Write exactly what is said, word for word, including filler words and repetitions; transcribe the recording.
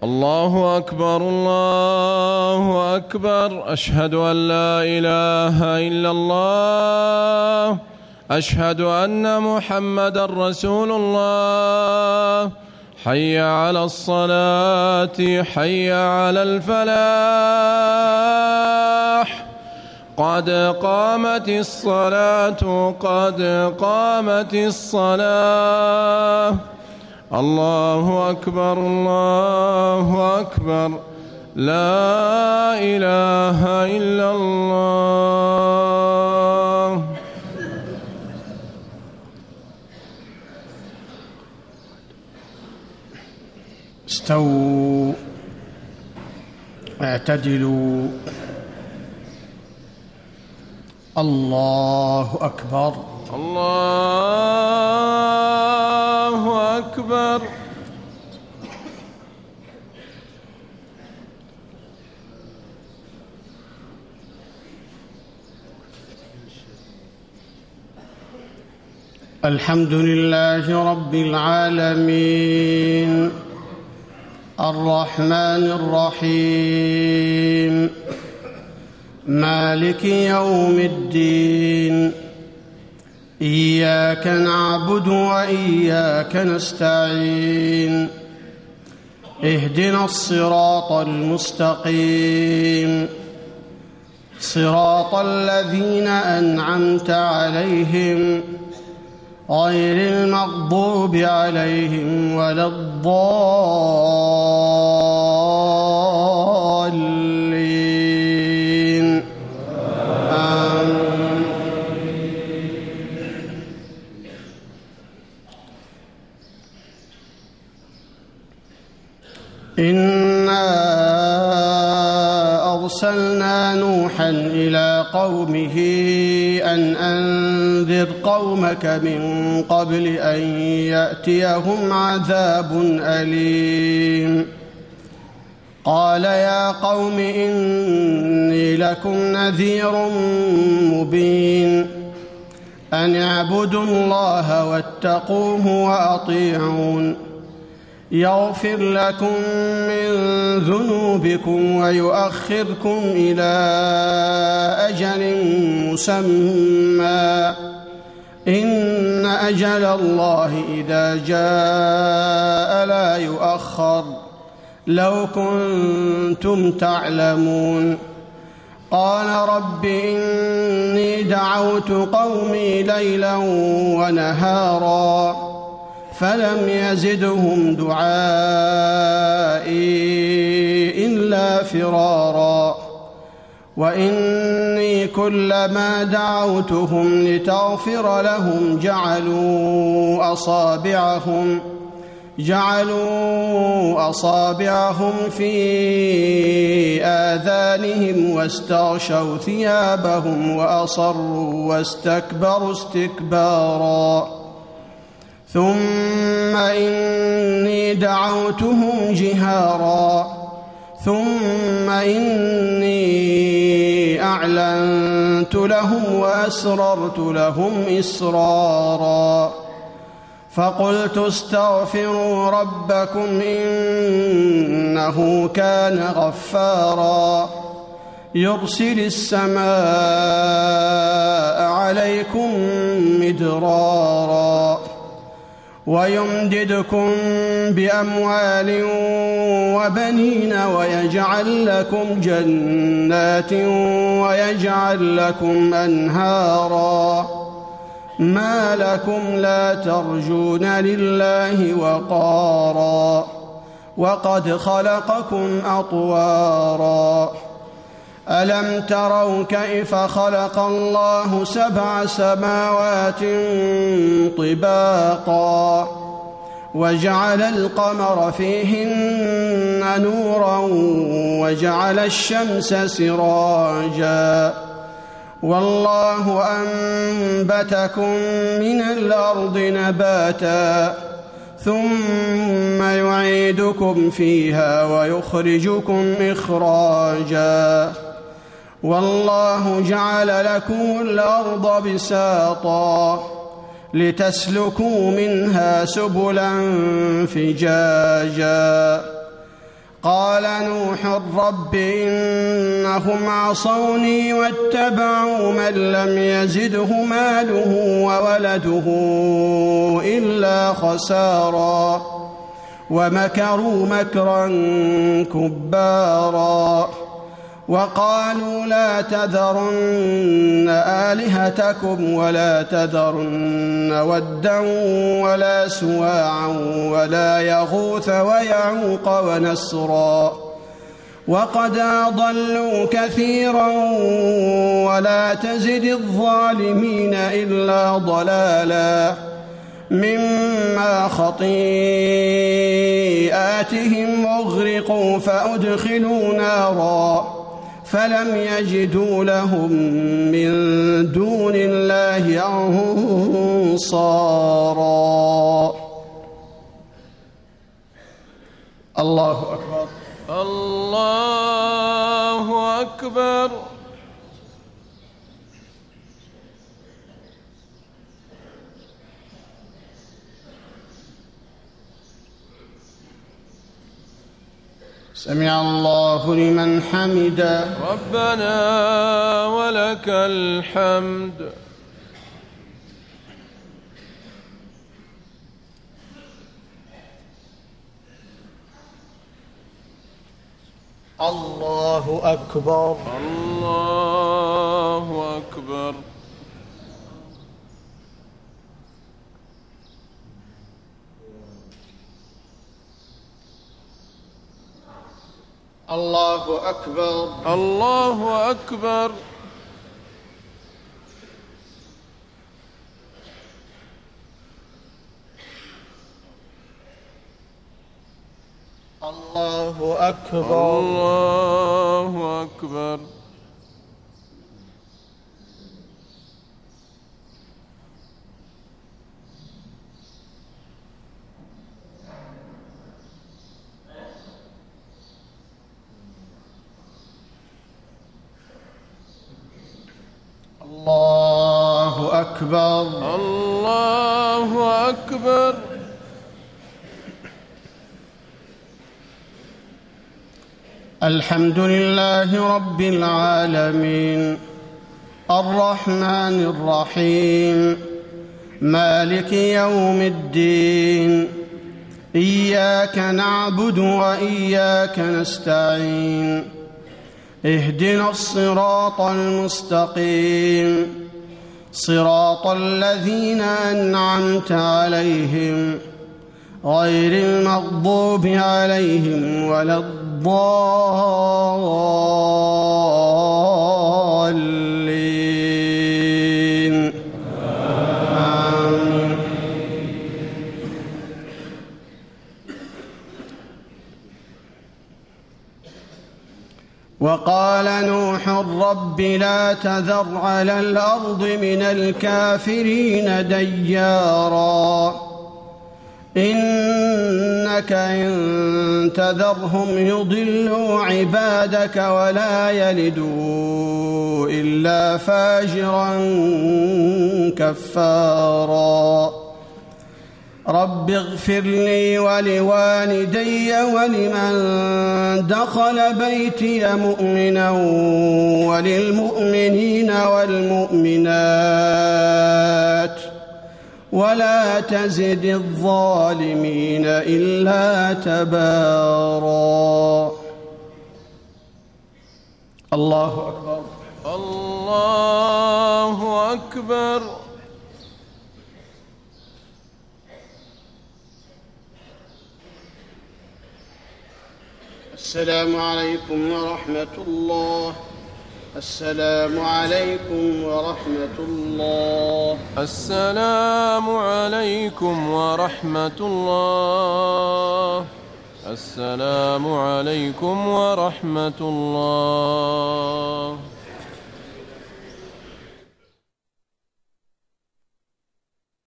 الله أكبر الله أكبر. أشهد أن لا إله إلا الله. أشهد أن محمدا رسول الله. حي على الصلاة حي على الفلاح. قد قامت الصلاة قد قامت الصلاة. الله أكبر الله أكبر. لا إله إلا الله. استووا اعتدلوا. الله أكبر الله أكبر. الحمد لله رب العالمين الرحمن الرحيم مالك يوم الدين. إياك نعبد وإياك نستعين. اهدنا الصراط المستقيم صراط الذين أنعمت عليهم غير المغضوب عليهم ولا الضالين. آمين. إنا أرسلنا نوحا إلى قومه أن أنذر قومك من قبل أن يأتيهم عذاب أليم. قال يا قوم إني لكم نذير مبين أن اعبدوا الله واتقوه وأطيعون يغفر لكم من ذنوبكم ويؤخركم إلى أجل مسمى إن أجل الله إذا جاء لا يؤخر لو كنتم تعلمون. قال رب إني دعوت قومي ليلا ونهارا فلم يزدهم دعائي إلا فرارا. وإني كلما دعوتهم لتغفر لهم جعلوا أصابعهم جعلوا أصابعهم في آذانهم واستغشوا ثيابهم وأصروا واستكبروا استكبارا. ثم إني دعوتهم جهارا ثم إني أعلنت لهم وأسررت لهم إسرارا. فقلت استغفروا ربكم إنه كان غفارا يرسل السماء عليكم مدرارا ويمددكم بأموال وبنين ويجعل لكم جنات ويجعل لكم أنهارا. ما لكم لا ترجون لله وقارا وقد خلقكم أطوارا. ألم تروا كيف خلق الله سبع سماوات طباقا وجعل القمر فيهن نورا وجعل الشمس سراجا والله أنبتكم من الأرض نباتا ثم يعيدكم فيها ويخرجكم إخراجا والله جعل لكم الأرض بساطا لتسلكوا منها سبلا فجاجا قال نوح رب إنهم عصوني واتبعوا من لم يزده ماله وولده إلا خسارا ومكروا مكرا كبارا وقالوا لا تذرن آلهتكم ولا تذرن ودا ولا سواعا ولا يغوث ويعوق ونسرا وقد أضلوا كثيرا ولا تزد الظالمين إلا ضلالا مما خطيئاتهم أغرقوا فأدخلوا نارا فلم يجدوا لهم من دون الله أنصارا. الله أكبر. الله أكبر. سمع الله لمن حمده. ربنا ولك الحمد. الله أكبر. الله أكبر. الله أكبر. الله أكبر. الله أكبر. الله أكبر. الله أكبر. الله أكبر. الحمد لله رب العالمين الرحمن الرحيم مالك يوم الدين إياك نعبد وإياك نستعين اهدنا الصراط المستقيم صراط الذين أنعمت عليهم غير المغضوب عليهم ولا الضالين آمين. وقال نوح رب لا تذر على الأرض من الكافرين ديارا إنك إن تذرهم يضلوا عبادك ولا يلدوا إلا فاجرا كفارا رب اغفر لي ولوالدي ولمن دخل بيتي مؤمنا وللمؤمنين والمؤمنات ولا تزد الظالمين إلا تبارا. الله أكبر. الله أكبر. السلام عليكم ورحمة الله. السلام عليكم ورحمة الله. السلام عليكم ورحمة الله. السلام عليكم ورحمة الله.